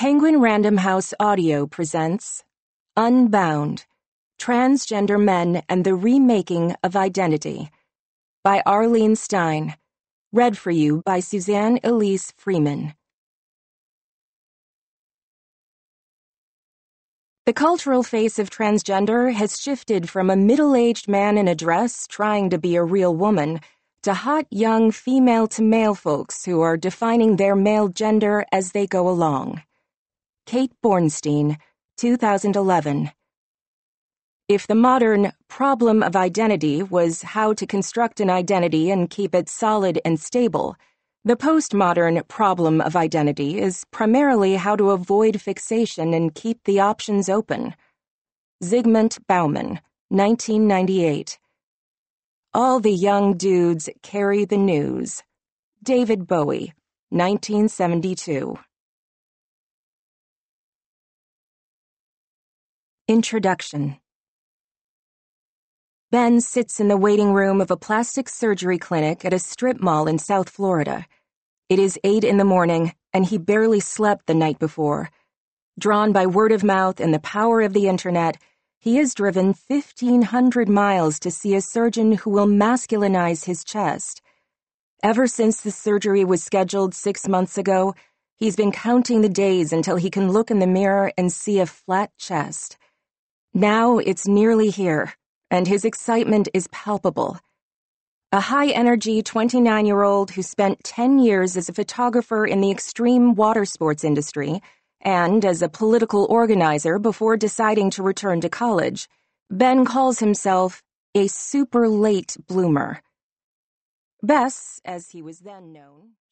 Penguin Random House Audio presents Unbound, Transgender Men and the Remaking of Identity by Arlene Stein, read for you by Suzanne Elise Freeman. The cultural face of transgender has shifted from a middle-aged man in a dress trying to be a real woman to hot young female-to-male folks who are defining their male gender as they go along. Kate Bornstein, 2011. If the modern problem of identity was how to construct an identity and keep it solid and stable, the postmodern problem of identity is primarily how to avoid fixation and keep the options open. Zygmunt Bauman, 1998. All the young dudes carry the news. David Bowie, 1972. Introduction. Ben sits in the waiting room of a plastic surgery clinic at a strip mall in South Florida. It is 8 a.m, and he barely slept the night before. Drawn by word of mouth and the power of the internet, he has driven 1,500 miles to see a surgeon who will masculinize his chest. Ever since the surgery was scheduled 6 months ago, he's been counting the days until he can look in the mirror and see a flat chest. Now it's nearly here, and his excitement is palpable. A high-energy 29-year-old who spent 10 years as a photographer in the extreme water sports industry and as a political organizer before deciding to return to college, Ben calls himself a super late bloomer. Bess, as he was then known,